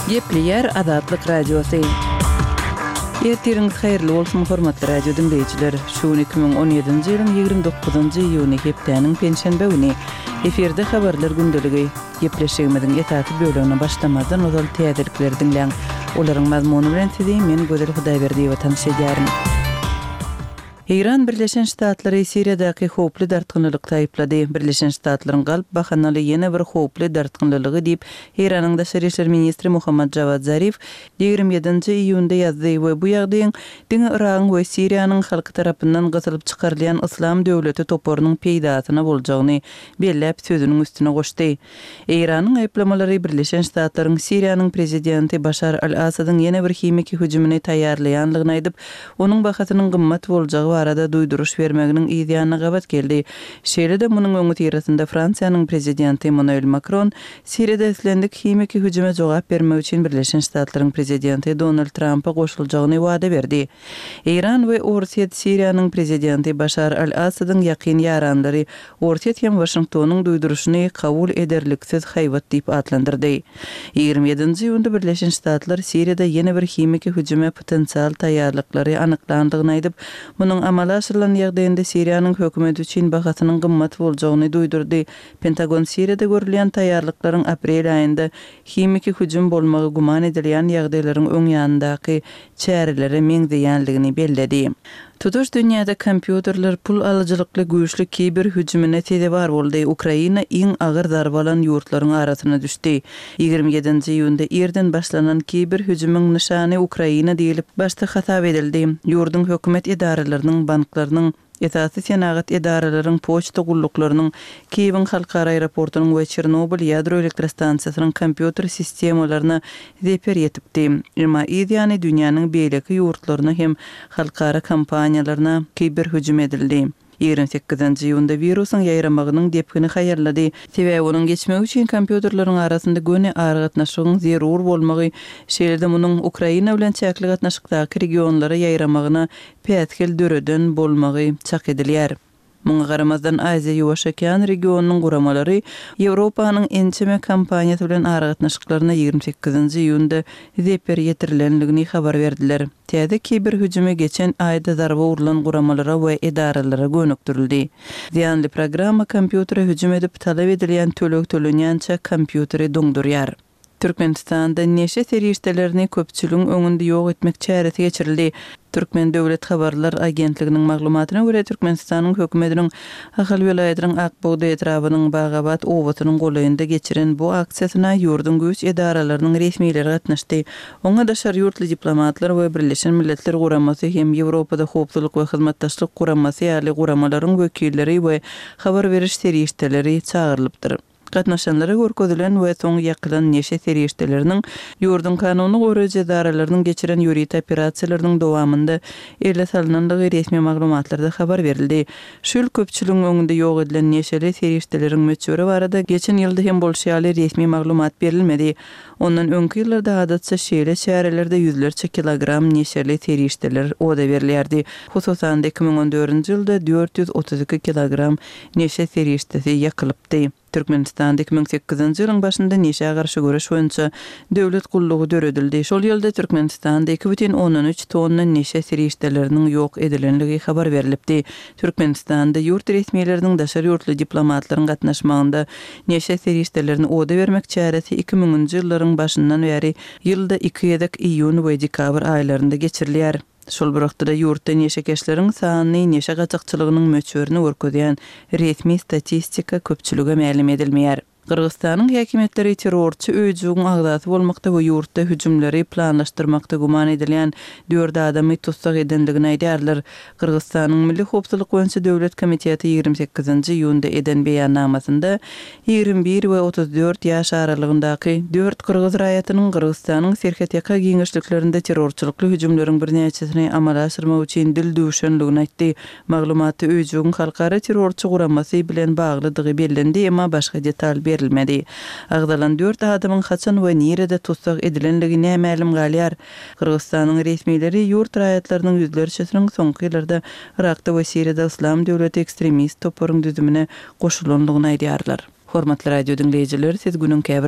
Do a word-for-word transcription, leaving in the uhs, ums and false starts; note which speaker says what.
Speaker 1: Yepliyer Azatlyk Radiosu. Ýertiriňiz haýyrly bolsun hormatly radio dinleýijiler. Şu iki bin on ýedinji ýylyň ýigirmi dokuzynjy iýuny hepdeniň penşenbe güni eferde habarlar gündeligi ýepleşigimiziň ýetaty bölümine başlamadan ozal täzelikleri dinleň. Olaryň mazmuny bilen sizi men Gözel Hudaýberdiýew tanışdyrarym. İran Birleşen Ştatları Siriýadaky howply dartgynlylyk taýyplady. Birleşen Ştatlaryň galp bahanaly ýene bir howply dartgynlylygy diýip Iranyň daşary işler ministri Muhammad Javad Zarif ýigirmi ýedinji iýunda ýazdy we bu ýagdaýyň diňe Iran we Siriýanyň halky tarapyndan gatylyp çykarylýan Islam döwleti toporunyň peýdatyna boljagyny belläp sözüniň üstüne goşdy. Iranyň aýplamalary Birleşen Ştatlaryň Siriýanyň prezidenti Başar al-Asadyň ýene bir himiki hüjümini taýýarlaýanlygyny aýdyp, onuň bahatynyň gymmat boljagy arada duyduruş vermeginiň ýa-da gabat geldi. Şeýle-de munyň öňü tirasynda Fransiýanyň prezidenti Emmanuel Macron Siriýada islendik himiki hüjüme jogap bermek üçin Birleşen Ştatlaryň prezidenti Donald Trump'a goşuljagyny wada berdi. İran we Orsiýet Siriýanyň prezidenti Başar al-Asadyň ýakyn ýaranlary Orsiýet hem Washingtonyň duyduruşyny kabul ederliksiz haýbat diýip atlandyrdy. ýigirmi ýedinji iýunda Birleşen Ştatlar Siriýada ýene bir himiki hüjüme potensial taýýarlyklary anyklandygyny aýdyp, munyň amala aşyrylan ýagdaýynda Siriýanyň hökümeti üçin bahatynyň gymmat boljagyny duýdurdy. Pentagon Siriýada görülen taýýarlyklaryň aprel aýynda himiki hüjüm bolmagy guman edilýän ýagdaýlaryň öň ýanyndaky çärelere meňzeýänligini belledi. Tutuş dünýäde kompýuterler pul alyjylykly güýçli kiber hüjümine tedebar boldy. Ukraina iň agyr zarbalan ýurtlaryň arasyna düşdi. ýigirmi ýedinji iýunda erden başlanan kiber hüjümüň nişany Ukraina diýilip başta hatap edildi. Ýurdun hökümet idaralarynyň, banklarynyň, Esasy senagat edaralaryň poçta gullyklarynyň Kiýewiň halkara aeroportunyň we Çernobil ýadro elektrostansiýasynyň kompýuter sistemalaryna zeper ýetipdi. Emma ýa-da dünýäniň beýleki ýurtlaryna hem halkara kompaniýalaryna kiber hüjüm edildi. ýigirmi sekizinji iýunda virusyň ýaýramagynyň depkini haýarlady. Sebäbi onuň geçmegi üçin kompýuterleriň arasynda göni argatnaşygyň zerur bolmagy, şeýle-de munyň Ukraina bilen çäkli gatnaşykdaky regionlara ýaýramagyna pätkil döreden bolmagy çak edilýär. Muňa garamazdan Aziýa ýuwaş okean regionunyň guramalary Ýewropanyň ençeme kampaniýasy bilen aragatnaşyklaryna ýigirmi sekizinji iýunda zeper ýetirilenligini habar berdiler. Täze kiber hüjüme geçen aýda zarba urulan guramalara we edaralara gönükdirildi. Ziýanly programma kompýutere hüjüm edip talap edilýän tölek tölenýänçe kompýuteri doňdurýar. Türkmenistanda neşe seriştelerini köpçülüğün öňünde ýok etmek çäresi geçirildi. Türkmen Döwlet Habarlar Agentliginiň maglumatyna görä Türkmenistanyň hökümetiniň Ahal welaýatynyň Akbogda etrabynyň Bagabat owatynyň golaýynda geçiren bu aksiýasyna ýurdun güýç edaralarynyň resmiýetleri gatnaşdy. Oňa daşary ýurtly diplomatlar we Birleşen Milletler Guramasy hem Ýewropada howpsuzlyk we hyzmatdaşlyk guramasy ýaly guramalaryň wekilleri we habar beriş serişteleri çağırlypdyr. Gatnaşanlara görkezlen we soň ýakylan neşe serişteleriniň ýurdun kanuny goraýjy edaralarynyň geçiren ýuridik operasiýalarynyň dowamında ele salynanlygy resmi maglumatlarda habar berildi. Şol köpçüligiň öňünde ýok edilen neşeli serişteleriň möçüri barada geçen ýylda hem bolşaly resmi maglumat berilmedi. Ondan öňki ýyllarda adatça şeýle çärelerde ýüzlerçe kilogram neşeli serişteler oda berilýärdi. Hususan iki bin on dördünji ýylda dört ýüz otuz iki kilogram neşe seriştesi ýakylypdy. Türkmenistanda iki bin sekizinji ýylyň başynda neşe garşy görüş boýunça döwlet gullugy döredildi. Şol ýylda Türkmenistanda iki бүтүн ондон üç tonna neşe serişteleriniň ýok edilenligi habar berilipdi. Türkmenistanda ýurt resmiýetleriniň daşary ýurtly diplomatlaryň gatnaşmagynda neşe seriştelerini oda bermek çäresi iki miňinji ýyllaryň başyndan bäri ýylda iki ýedek iýun we dekabr aýlarynda geçirilýär. Şol bir wagtda ýurtda neşekeşleriň sanyny neşe gaçakçylygynyň möçürini görkezýän resmi statistika köpçülige ma'lum edilmeýär. Kırgızstanyň häkimetleri terrorçy öýjügiň agdaty bolmakda we ýurtda hüjümleri planlaşdyrmakda guman edilýän dört adamy tutsak edenligini aýdýarlar. Kırgızstanyň Milli Howpsuzlyk boýunça Döwlet Komiteti ýigirmi sekizinji iýunda eden beýannamasynda ýigirmi bir we otuz dört ýaş aralygyndaky dört kyrgyz raýatynyň Kırgızstanyň serhetiýaka giňişliklerinde terrorçylykly hüjümleriň bir näçesini amala aşyrmak üçin dil düşenligini aýtdy. Maglumaty öýjügiň halkara terrorçy guramasy bilen baglydygy bellendi, emma başga detal berilmedi. Agdalan dört adamyň haçan we nerede tutsak edilenligine ma'lum galýar. Kırgızstanyň resmiýetleri ýurt raýatlarynyň ýüzlerçesiniň soňky ýyllarda Irakda we Siriýada Islam döwleti ekstremist toporuň düzümine goşulanlygyny aýdýarlar. Hormatly radio dinleýijiler, siz günüň käbir